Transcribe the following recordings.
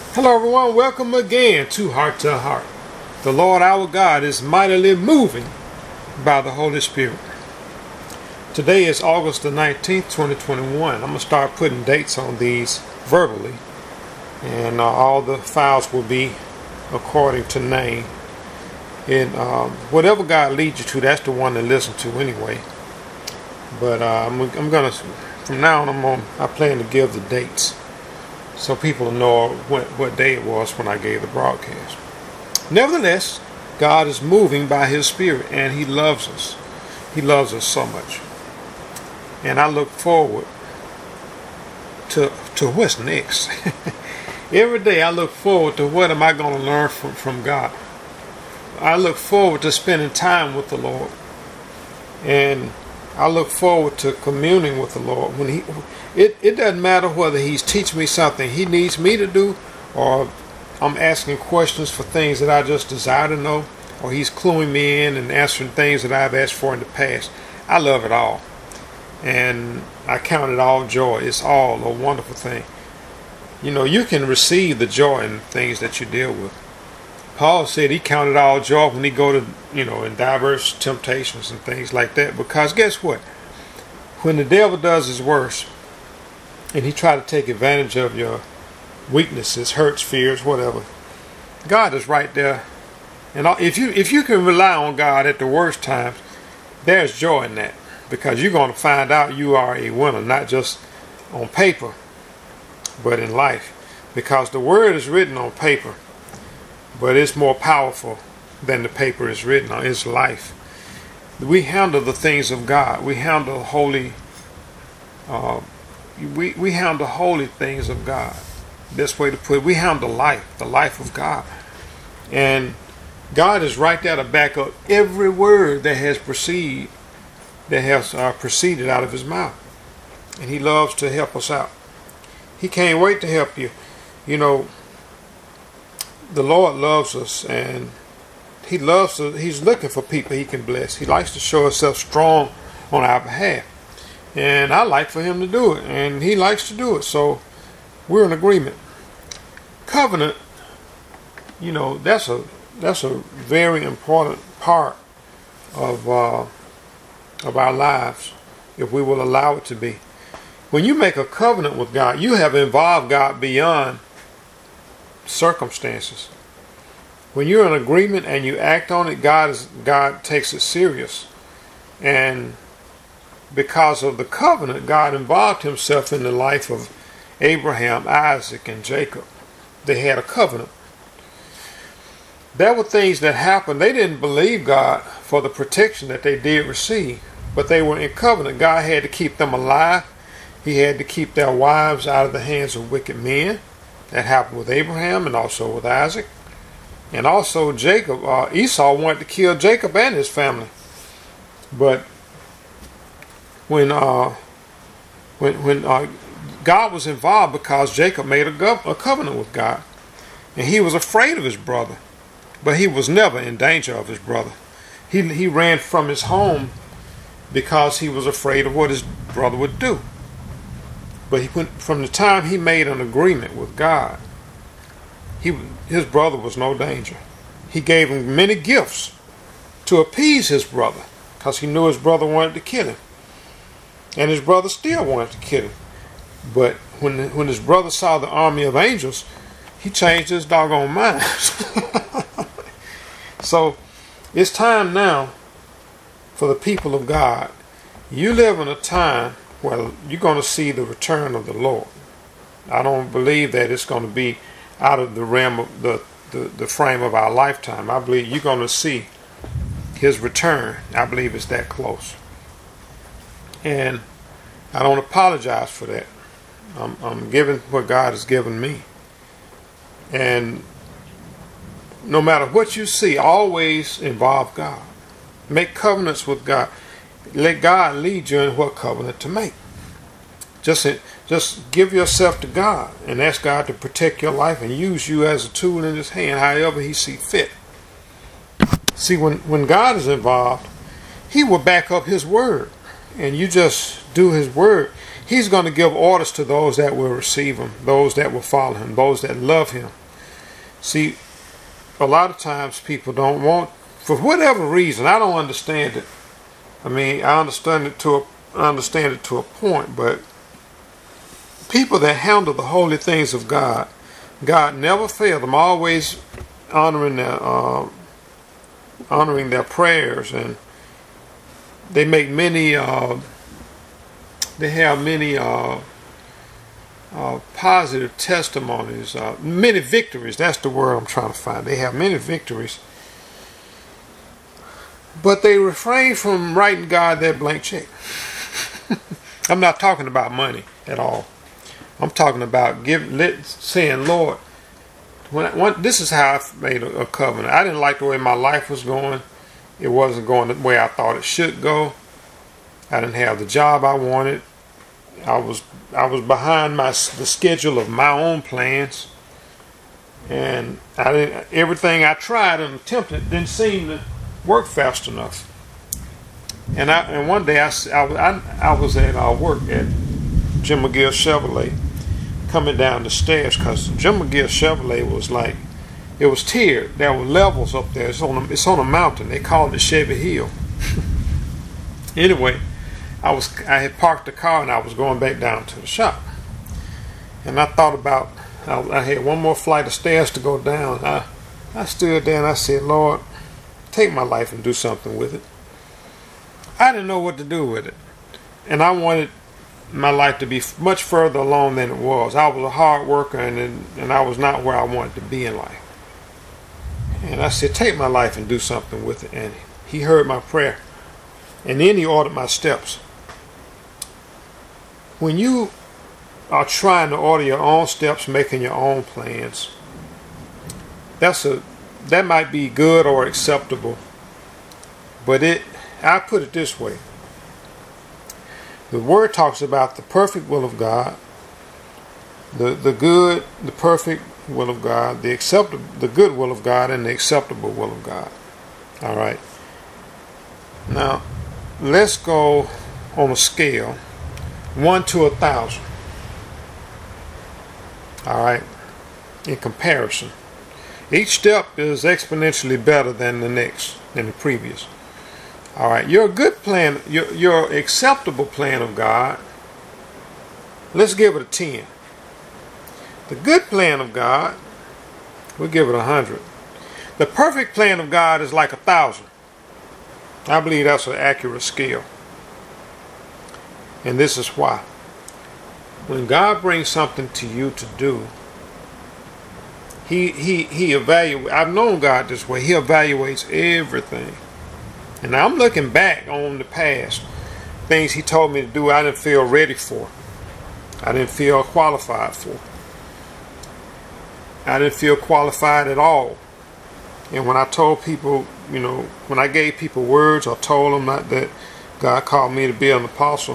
Hello everyone, welcome again to Heart to Heart. The Lord our God is mightily moving by the Holy Spirit. Today is August the 19th, 2021. I'm going to start putting dates on these verbally. And all the files will be according to name. And whatever God leads you to, that's the one to listen to anyway. But I'm going to, from now on, I plan to give the dates, so people know what day it was when I gave the broadcast. Nevertheless, God is moving by His Spirit, and He loves us. He loves us so much. And I look forward to what's next. Every day I look forward to what am I going to learn from God. I look forward to spending time with the Lord. And I look forward to communing with the Lord. It doesn't matter whether He's teaching me something He needs me to do, or I'm asking questions for things that I just desire to know, or He's cluing me in and answering things that I've asked for in the past. I love it all. And I count it all joy. It's all a wonderful thing. You know, you can receive the joy in things that you deal with. Paul said he counted all joy when he go to, in diverse temptations and things like that. Because guess what? When the devil does his worst, and he try to take advantage of your weaknesses, hurts, fears, whatever, God is right there. And if you can rely on God at the worst times, there's joy in that. Because you're going to find out you are a winner, not just on paper, but in life. Because the word is written on paper, but it's more powerful than the paper is written on. It's life. We handle the things of God. We handle holy. We handle holy things of God. Best way to put it. We handle life, the life of God, and God is right there to back up every word that has proceeded out of His mouth, and He loves to help us out. He can't wait to help you. The Lord loves us, and He's looking for people He can bless. He likes to show Himself strong on our behalf. And I like for Him to do it, and He likes to do it. So we're in agreement. Covenant, that's a very important part of our lives, if we will allow it to be. When you make a covenant with God, you have involved God beyond circumstances. When you're in agreement and you act on it, God takes it serious. And because of the covenant, God involved Himself in the life of Abraham, Isaac, and Jacob. They had a covenant. There were things that happened. They didn't believe God for the protection that they did receive, but they were in covenant. God had to keep them alive. He had to keep their wives out of the hands of wicked men. That happened with Abraham and also with Isaac. And also Jacob. Esau wanted to kill Jacob and his family. But when God was involved, because Jacob made a covenant with God. And he was afraid of his brother. But he was never in danger of his brother. He ran from his home because he was afraid of what his brother would do. But from the time he made an agreement with God, his brother was no danger. He gave him many gifts to appease his brother, because he knew his brother wanted to kill him. And his brother still wanted to kill him. But when his brother saw the army of angels, he changed his doggone mind. So it's time now for the people of God. You live in a time where you're going to see the return of the Lord. I don't believe that it's going to be out of the realm of the frame of our lifetime. I believe you're going to see His return. I believe it's that close. And I don't apologize for that. I'm giving what God has given me. And no matter what you see, always involve God. Make covenants with God. Let God lead you in what covenant to make. Just give yourself to God and ask God to protect your life and use you as a tool in His hand, however He sees fit. See, when God is involved, He will back up His word, and you just do His word. He's going to give orders to those that will receive him, those that will follow him, those that love him. See, a lot of times people don't want, for whatever reason, I don't understand it. I mean, I understand it to a point, but people that handle the holy things of God, God never failed them, always honoring their prayers, and they make many they have many positive testimonies, many victories. That's the word I'm trying to find. They have many victories, but they refrain from writing God that blank check. I'm not talking about money at all. I'm talking about saying, Lord, this is how I made a covenant. I didn't like the way my life was going. It wasn't going the way I thought it should go. I didn't have the job I wanted. I was behind the schedule of my own plans, and everything I tried and attempted didn't seem to work fast enough. And one day I was at work at Jim McGill Chevrolet, coming down the stairs, because Jim McGill Chevrolet was like, it was tiered. There were levels up there. It's on a mountain. They called it Chevy Hill. Anyway, I had parked the car and I was going back down to the shop, and I thought about, I had one more flight of stairs to go down. I stood there and I said, Lord, take my life and do something with it. I didn't know what to do with it, and I wanted my life to be much further along than it was. I was a hard worker, and I was not where I wanted to be in life. And I said, take my life and do something with it. And he heard my prayer, and then he ordered my steps. When you are trying to order your own steps, making your own plans, that might be good or acceptable, but I put it this way. The word talks about the perfect will of God, the good, the perfect will of God, the good will of God, and the acceptable will of God. All right. Now, let's go on a scale 1 to 1,000. All right. In comparison, each step is exponentially better than the previous. All right, your good plan, your acceptable plan of God, let's give it a 10. The good plan of God, we'll give it 100. The perfect plan of God is like 1,000. I believe that's an accurate scale. And this is why. When God brings something to you to do, He evaluates. I've known God this way. He evaluates everything. And I'm looking back on the past. Things he told me to do I didn't feel ready for. I didn't feel qualified for. I didn't feel qualified at all. And when I told people, when I gave people words, I told them that God called me to be an apostle,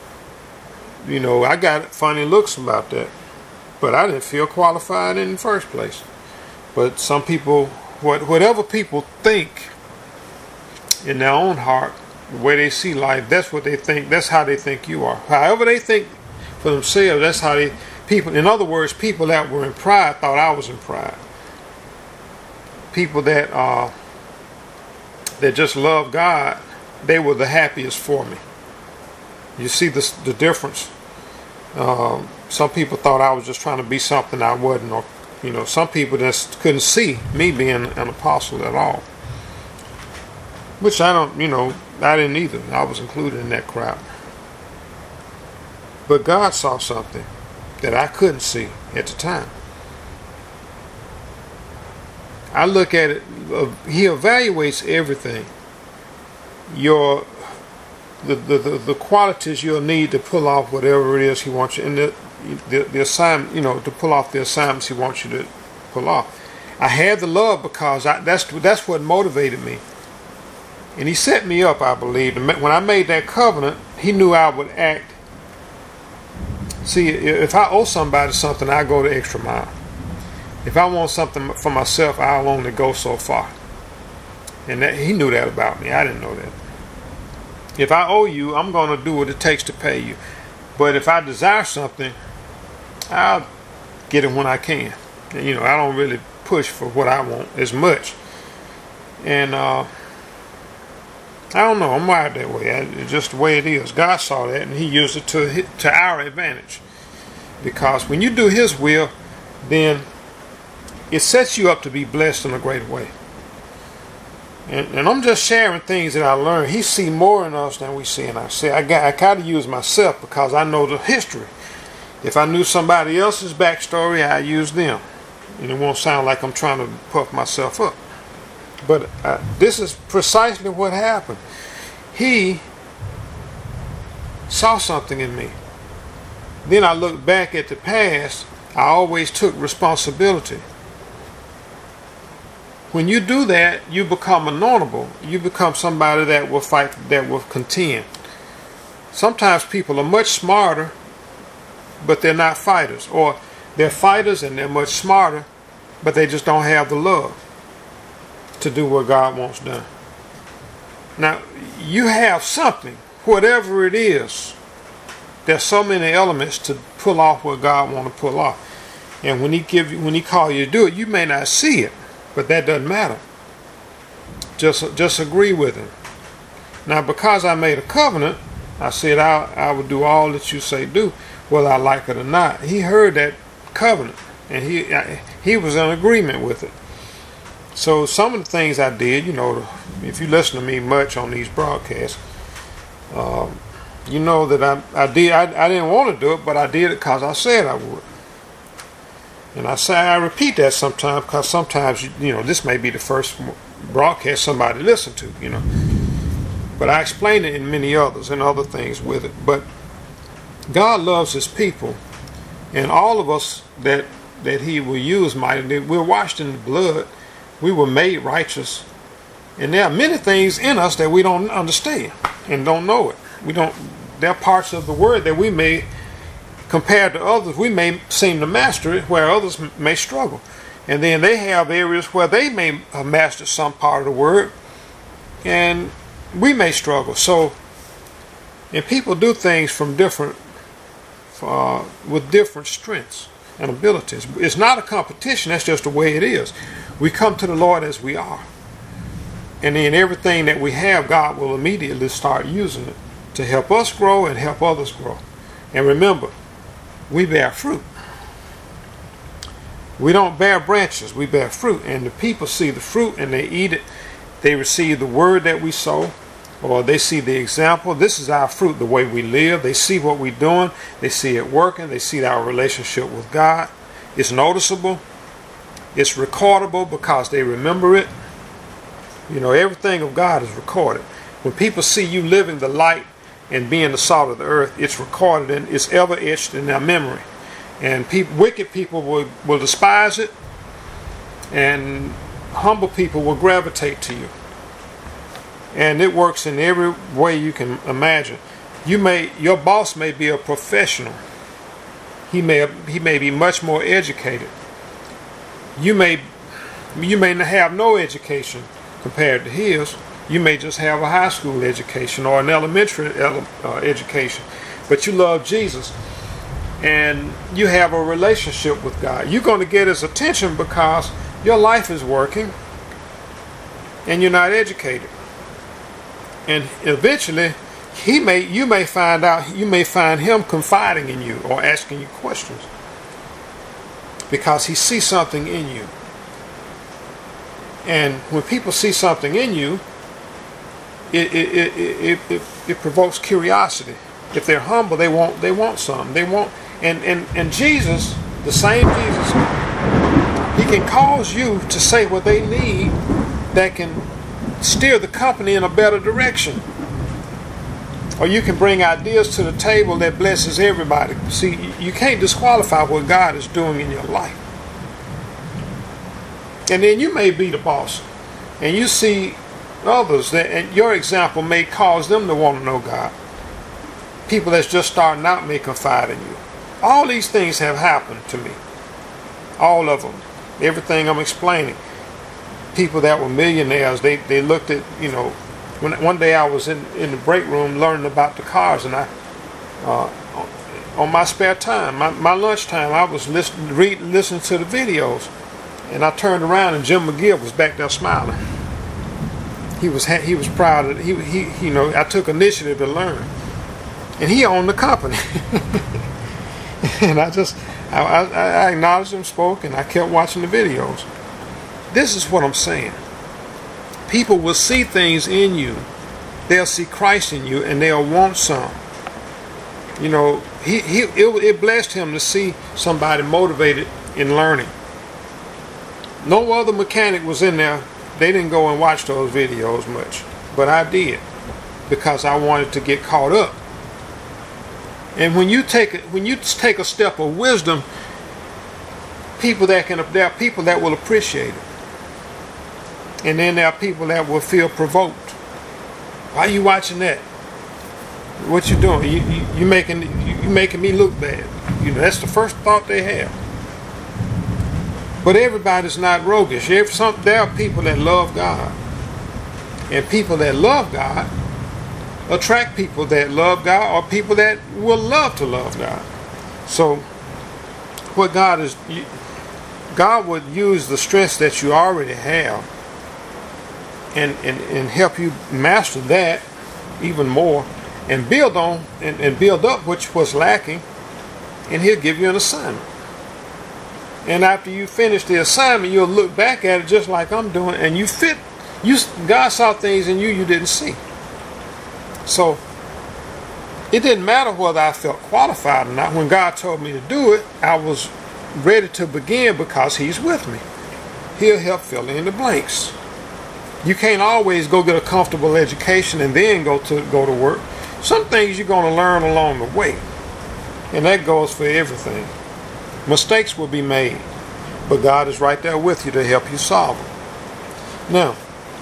I got funny looks about that. But I didn't feel qualified in the first place. But some people, whatever people think in their own heart, the way they see life, that's what they think. That's how they think you are. However they think for themselves, that's how in other words, people that were in pride thought I was in pride. People that just love God, they were the happiest for me. You see the difference. Some people thought I was just trying to be something I wasn't, or some people just couldn't see me being an apostle at all. Which I didn't either. I was included in that crowd. But God saw something that I couldn't see at the time. I look at it, he evaluates everything. The qualities you'll need to pull off whatever it is he wants you, and the assignment, to pull off the assignments he wants you to pull off. I had the love because that's what motivated me. And he set me up, I believe. When I made that covenant, he knew I would act. See, if I owe somebody something, I go the extra mile. If I want something for myself, I'll only go so far. And he knew that about me. I didn't know that. If I owe you, I'm going to do what it takes to pay you. But if I desire something, I'll get it when I can. And, I don't really push for what I want as much. And I don't know, I'm wired that way. It's just the way it is. God saw that, and He used it to our advantage. Because when you do His will, then it sets you up to be blessed in a great way. And I'm just sharing things that I learned. He sees more in us than we see in ourselves. I kind of use myself because I know the history. If I knew somebody else's backstory, I use them. And it won't sound like I'm trying to puff myself up. But this is precisely what happened. He saw something in me. Then I look back at the past. I always took responsibility. When you do that, you become anointable. You become somebody that will fight, that will contend. Sometimes people are much smarter, but they're not fighters. Or they're fighters and they're much smarter, but they just don't have the love to do what God wants done. Now, you have something, whatever it is. There's so many elements to pull off what God wants to pull off. And when He call you to do it, you may not see it. But that doesn't matter. Just agree with Him. Now, because I made a covenant, I said I would do all that you say do, whether I like it or not. He heard that covenant, and he was in agreement with it. So some of the things I did, if you listen to me much on these broadcasts, you know that I did. I didn't want to do it, but I did it because I said I would. And I repeat that sometimes because sometimes, this may be the first broadcast somebody listened to, But I explain it in many others and other things with it. But God loves His people. And all of us that He will use mightily, we're washed in the blood. We were made righteous. And there are many things in us that we don't understand and don't know it. There are parts of the Word that we may, compared to others, we may seem to master it, where others may struggle. And then they have areas where they may have mastered some part of the Word, and we may struggle. So, and people do things from with different strengths and abilities. It's not a competition, that's just the way it is. We come to the Lord as we are. And then everything that we have, God will immediately start using it to help us grow and help others grow. And remember, we bear fruit. We don't bear branches, we bear fruit. And the people see the fruit and they eat it. They receive the word that we sow, or they see the example. This is our fruit, the way we live. They see what we're doing. They see it working. They see our relationship with God. It's noticeable. It's recordable because they remember it. Everything of God is recorded. When people see you living the light and being the salt of the earth, it's recorded and it's ever etched in their memory. And wicked people will despise it, and humble people will gravitate to you. And it works in every way you can imagine. Your boss may be a professional. He may be much more educated. You may have no education compared to his. You may just have a high school education or an elementary education, but you love Jesus and you have a relationship with God. You're going to get His attention because your life is working and you're not educated. And eventually, you may find Him confiding in you or asking you questions because He sees something in you. And when people see something in you, it provokes curiosity. If they're humble, they want something. They want, and Jesus, the same Jesus, He can cause you to say what they need that can steer the company in a better direction. Or you can bring ideas to the table that blesses everybody. See, you can't disqualify what God is doing in your life. And then you may be the boss, and you see others and your example may cause them to want to know God. People that's just starting out may confide in you. All these things have happened to me. All of them. Everything I'm explaining. People that were millionaires, they looked at, one day I was in the break room learning about the cars, and on my spare time, my lunchtime, I was listening to the videos, and I turned around and Jim McGill was back there smiling. He was proud of he you know, I took initiative to learn, and he owned the company. And I acknowledged him, spoke, and I kept watching the videos. This is what I'm saying. People will see things in you. They'll see Christ in you, and they'll want some. You know, it blessed him to see somebody motivated in learning. No other mechanic was in there. They didn't go and watch those videos much, but I did, because I wanted to get caught up. And when you take a step of wisdom, there are people that will appreciate it, and then there are people that will feel provoked. Why are you watching that? What you doing? You making me look bad. You know, that's the first thought they have. But everybody's not roguish. There are people that love God, and people that love God attract people that love God, or people that will love to love God. So what God would use the strengths that you already have and help you master that even more, and build on and build up which was lacking, and he'll give you an assignment. And after you finish the assignment, you'll look back at it just like I'm doing, and God saw things in you didn't see. So it didn't matter whether I felt qualified or not. When God told me to do it, I was ready to begin, because he's with me. He'll help fill in the blanks. You can't always go get a comfortable education and then go to work. Some things you're going to learn along the way, and that goes for everything. Mistakes will be made, but God is right there with you to help you solve them. Now,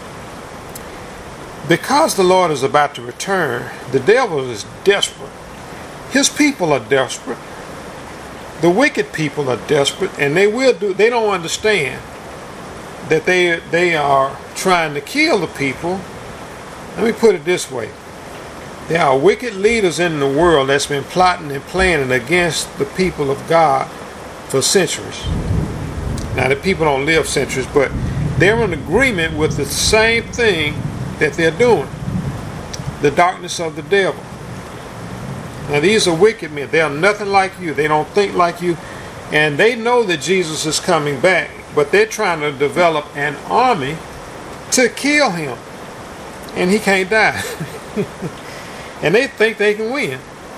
because the Lord is about to return, the devil is desperate. His people are desperate. The wicked people are desperate, and they don't understand that they are trying to kill the people. Let me put it this way. There are wicked leaders in the world that's been plotting and planning against the people of God for centuries. Now, the people don't live centuries, but they're in agreement with the same thing that they're doing. The darkness of the devil. Now, these are wicked men. They are nothing like you. They don't think like you. And they know that Jesus is coming back, but they're trying to develop an army to kill him. And he can't die. And they think they can win.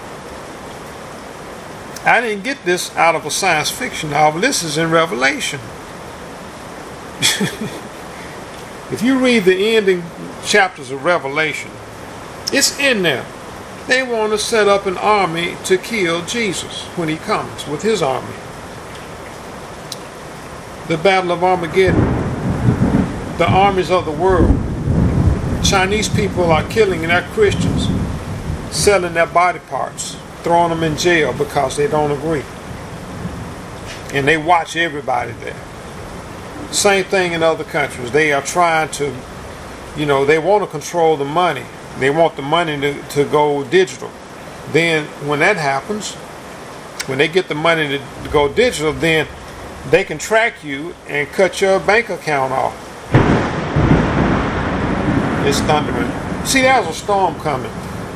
I didn't get this out of a science fiction novel. This is in Revelation. If you read the ending chapters of Revelation, it's in there. They want to set up an army to kill Jesus when he comes with his army. The Battle of Armageddon. The armies of the world. Chinese people are killing their Christians, selling their body parts, throwing them in jail because they don't agree. And they watch everybody there. Same thing in other countries. They are trying to, they want to control the money. They want the money to go digital. Then when that happens, when they get the money to go digital, then they can track you and cut your bank account off. It's thundering. See, there's a storm coming.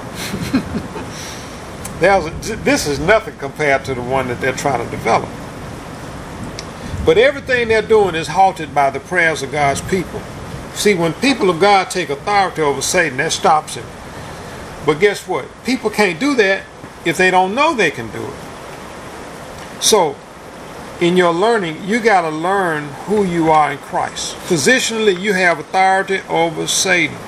This is nothing compared to the one that they're trying to develop. But everything they're doing is halted by the prayers of God's people. See, when people of God take authority over Satan, that stops him. But guess what? People can't do that if they don't know they can do it. So, in your learning, you got to learn who you are in Christ. Positionally, you have authority over Satan.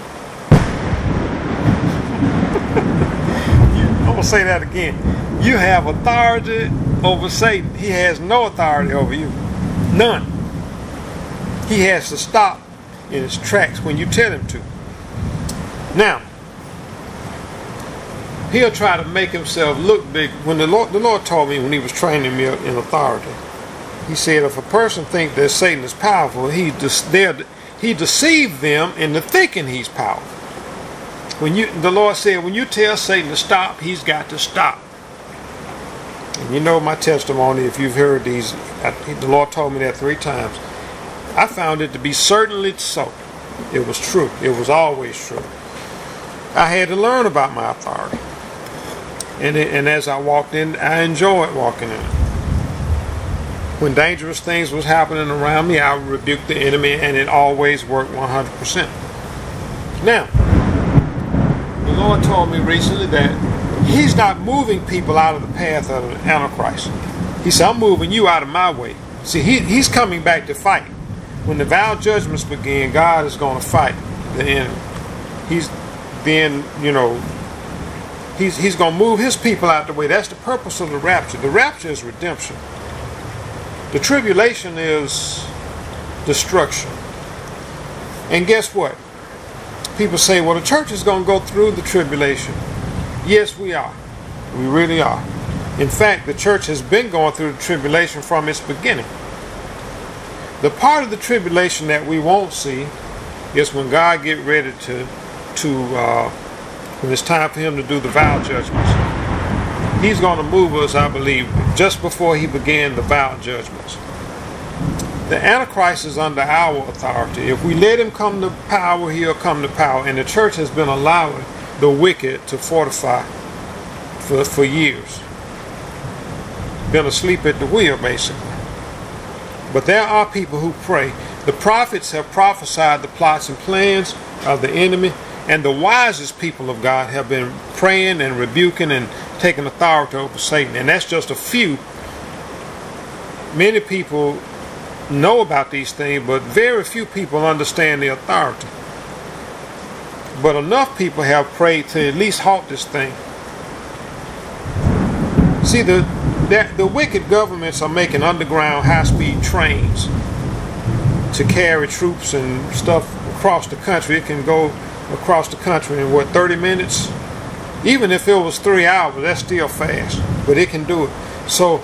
I'm going to say that again. You have authority over Satan. He has no authority over you. None. He has to stop in his tracks when you tell him to. Now, he'll try to make himself look big. When the Lord told me when he was training me in authority, he said if a person thinks that Satan is powerful, he deceived them into thinking he's powerful. The Lord said when you tell Satan to stop, he's got to stop. And you know my testimony, if you've heard these, the Lord told me that 3 times. I found it to be certainly so. It was true. It was always true. I had to learn about my authority. And as I walked in, I enjoyed walking in it. When dangerous things was happening around me, I rebuked the enemy, and it always worked 100%. Now, the Lord told me recently that He's not moving people out of the path of the Antichrist. He said, I'm moving you out of my way. See, He's coming back to fight. When the vow judgments begin, God is going to fight the enemy. He's going to move His people out the way. That's the purpose of the rapture. The rapture is redemption. The tribulation is destruction. And guess what? People say, well, the church is going to go through the tribulation. Yes, we are. We really are. In fact, the church has been going through the tribulation from its beginning. The part of the tribulation that we won't see is when God get ready when it's time for Him to do the vow judgments. He's going to move us, I believe, just before He began the vow judgments. The Antichrist is under our authority. If we let him come to power, he'll come to power. And the church has been allowing the wicked to fortify for years. Been asleep at the wheel, basically. But there are people who pray. The prophets have prophesied the plots and plans of the enemy, and the wisest people of God have been praying and rebuking and taking authority over Satan. And that's just a few. Many people know about these things, but very few people understand the authority. But enough people have prayed to at least halt this thing. See, the wicked governments are making underground high-speed trains to carry troops and stuff across the country. It can go across the country in, 30 minutes? Even if it was 3 hours, that's still fast. But it can do it. So,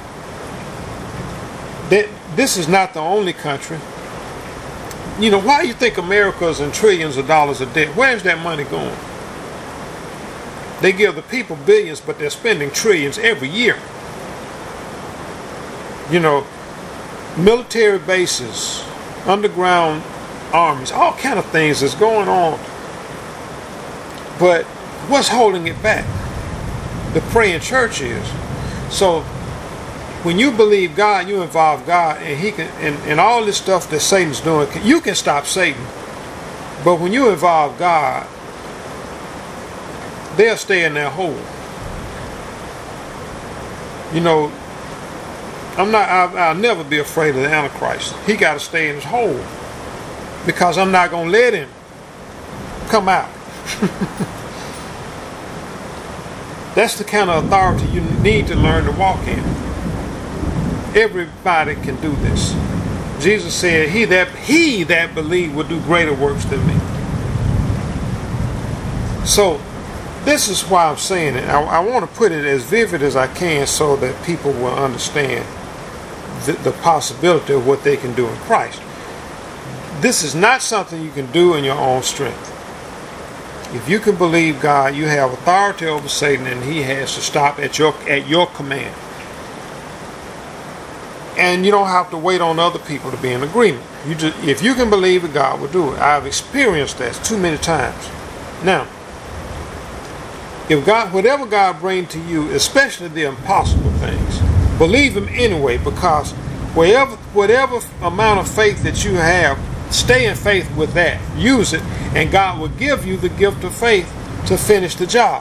this is not the only country. You know, why do you think America's in trillions of dollars of debt? Where's that money going? They give the people billions, but they're spending trillions every year. You know, military bases, underground armies, all kind of things is going on. But what's holding it back? The praying church is. So when you believe God, you involve God, and He can, and all this stuff that Satan's doing, you can stop Satan. But when you involve God, they'll stay in their hole. You know, I'll never be afraid of the Antichrist. He got to stay in his hole, because I'm not going to let him come out. That's the kind of authority you need to learn to walk in. Everybody can do this. Jesus said, he that believe will do greater works than me. So this is why I'm saying it. I want to put it as vivid as I can so that people will understand the possibility of what they can do in Christ. This is not something you can do in your own strength. If you can believe God, you have authority over Satan, and he has to stop at your command. And you don't have to wait on other people to be in agreement. If you can believe it, God will do it. I've experienced that too many times. Now, if whatever God brings to you, especially the impossible things, believe Him anyway, because whatever amount of faith that you have, stay in faith with that. Use it, and God will give you the gift of faith to finish the job.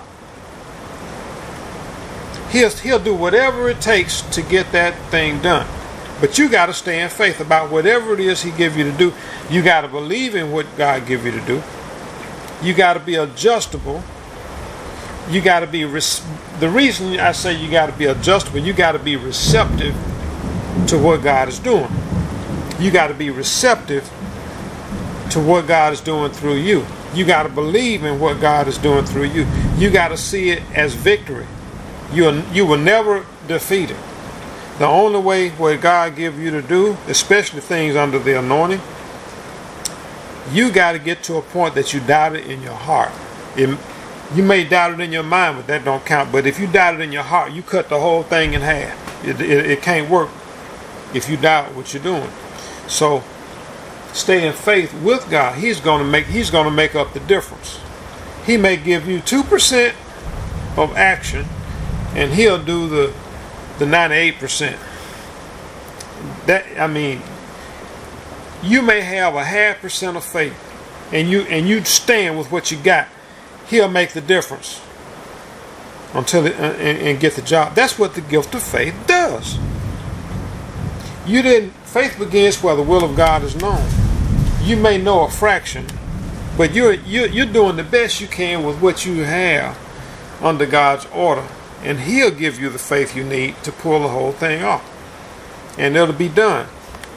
He'll do whatever it takes to get that thing done. But you got to stay in faith about whatever it is He gives you to do. You got to believe in what God gives you to do. You got to be adjustable. You got to be, the reason I say you got to be adjustable, you got to be receptive to what God is doing. You got to be receptive to what God is doing through you. You got to believe in what God is doing through you. You got to see it as victory. You will never defeat it. The only way what God gives you to do, especially things under the anointing, you got to get to a point that you doubt it in your heart. You may doubt it in your mind, but that don't count. But if you doubt it in your heart, you cut the whole thing in half. It can't work if you doubt what you're doing. So stay in faith with God. He's going to make up the difference. He may give you 2% of action, and He'll do the 98%. You may have a 0.5% of faith, and you stand with what you got. He'll make the difference and get the job. That's what the gift of faith does. Faith begins where the will of God is known. You may know a fraction, but you're doing the best you can with what you have under God's order, and He'll give you the faith you need to pull the whole thing off, and it'll be done.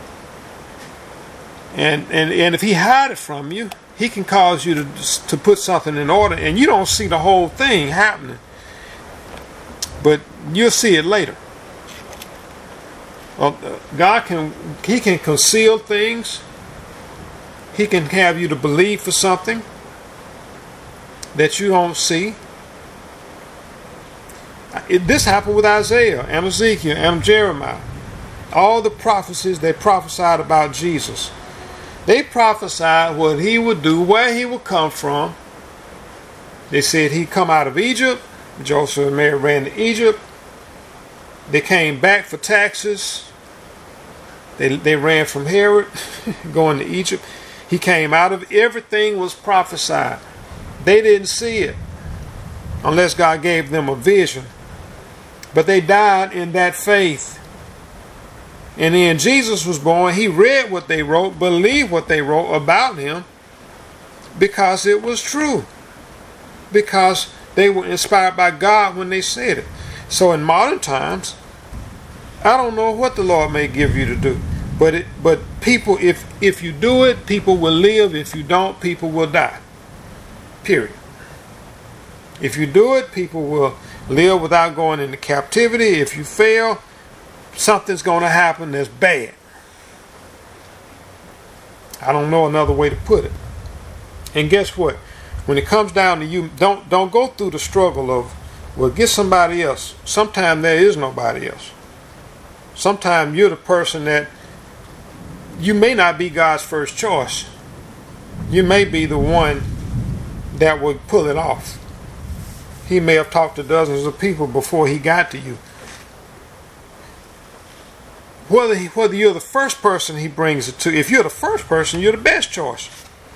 And if He hide it from you, He can cause you to put something in order, and you don't see the whole thing happening, but you'll see it later. God can conceal things. He can have you to believe for something that you don't see. This happened with Isaiah and Ezekiel and Jeremiah. All the prophecies they prophesied about Jesus. They prophesied what He would do, where He would come from. They said He'd come out of Egypt. Joseph and Mary ran to Egypt. They came back for taxes. They ran from Herod, going to Egypt. He came out of everything was prophesied. They didn't see it unless God gave them a vision. But they died in that faith. And then Jesus was born. He read what they wrote, believed what they wrote about Him, because it was true. Because they were inspired by God when they said it. So in modern times, I don't know what the Lord may give you to do. But people, if you do it, people will live. If you don't, people will die. Period. If you do it, people will live without going into captivity. If you fail, something's going to happen that's bad. I don't know another way to put it. And guess what? When it comes down to you, don't go through the struggle of, well, get somebody else. Sometimes there is nobody else. Sometimes you're the person that you may not be God's first choice. You may be the one that would pull it off. He may have talked to dozens of people before He got to you. Whether you're the first person He brings it to, if you're the first person, you're the best choice.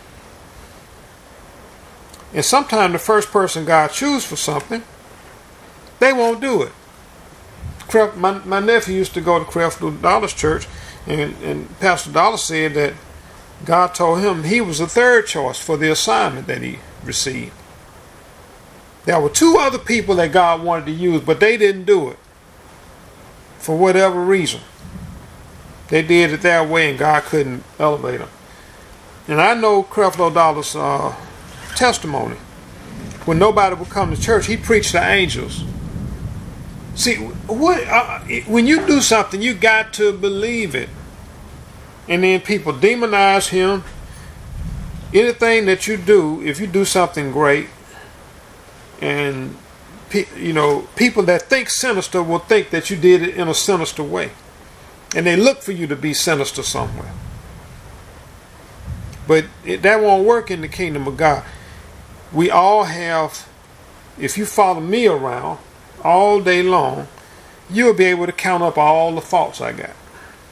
And sometimes the first person God chooses for something, they won't do it. My nephew used to go to Creflo Dollar's church, and Pastor Dollar said that God told him he was the third choice for the assignment that he received. There were 2 other people that God wanted to use, but they didn't do it for whatever reason. They did it their way, and God couldn't elevate them. And I know Creflo Dollar's testimony. When nobody would come to church, he preached to angels. See, when you do something, you got to believe it. And then people demonize him. Anything that you do, if you do something great, and people that think sinister will think that you did it in a sinister way. And they look for you to be sinister somewhere. But that won't work in the kingdom of God. We all have, if you follow me around all day long, you'll be able to count up all the faults I got.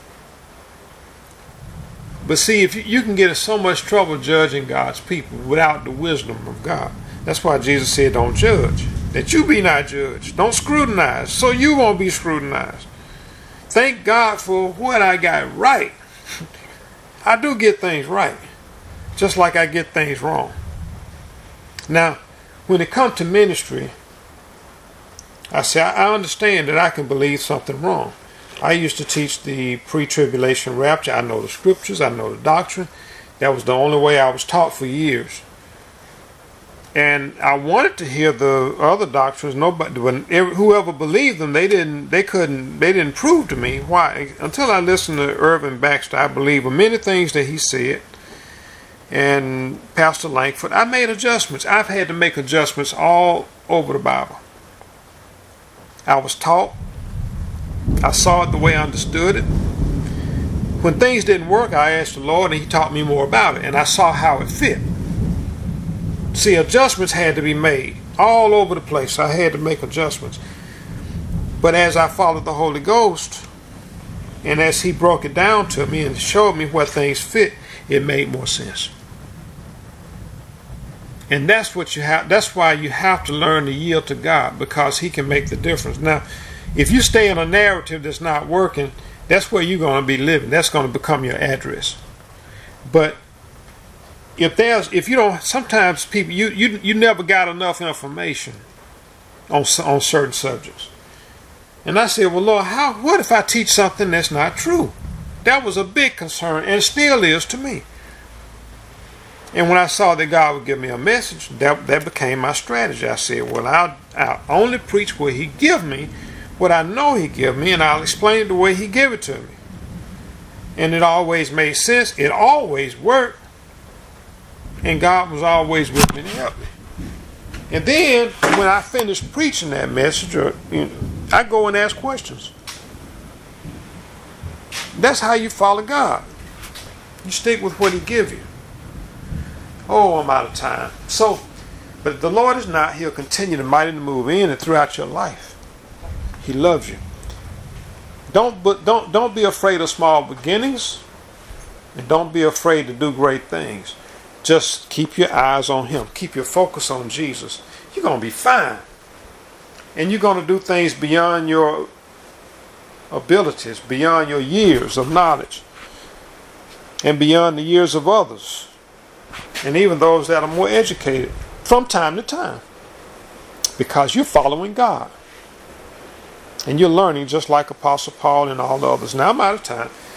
But see, if you can get in so much trouble judging God's people without the wisdom of God. That's why Jesus said, don't judge, that you be not judged. Don't scrutinize, so you won't be scrutinized. Thank God for what I got right. I do get things right, just like I get things wrong. Now, when it comes to ministry, I say I understand that I can believe something wrong. I used to teach the pre-tribulation rapture. I know the scriptures. I know the doctrine. That was the only way I was taught for years. And I wanted to hear the other doctrines. Whoever believed them, they didn't prove to me why. Until I listened to Irvin Baxter, I believe in many things that he said. And Pastor Langford, I made adjustments. I've had to make adjustments all over the Bible. I was taught I saw it the way I understood it. When things didn't work, I asked the Lord, and He taught me more about it, and I saw how it fit. See, adjustments had to be made all over the place. I had to make adjustments. But as I followed the Holy Ghost, and as He broke it down to me and showed me where things fit, it made more sense. And that's what you have. That's why you have to learn to yield to God, because He can make the difference. Now, if you stay in a narrative that's not working, that's where you're going to be living. That's going to become your address. But if you don't, sometimes people, you never got enough information on certain subjects. And I said, well, Lord, what if I teach something that's not true? That was a big concern, and still is to me. And when I saw that God would give me a message, that became my strategy. I said, well, I'll only preach what He give me, what I know He give me, and I'll explain it the way He give it to me. And it always made sense. It always worked. And God was always with me to help me. And then, when I finished preaching that message, I go and ask questions. That's how you follow God. You stick with what He give you. Oh, I'm out of time. But the Lord is not. He'll continue to mightily move in and throughout your life. He loves you. Don't be afraid of small beginnings, and don't be afraid to do great things. Just keep your eyes on Him. Keep your focus on Jesus. You're going to be fine. And you're going to do things beyond your abilities, beyond your years of knowledge, and beyond the years of others, and even those that are more educated from time to time, because you're following God. And you're learning just like Apostle Paul and all the others. Now I'm out of time.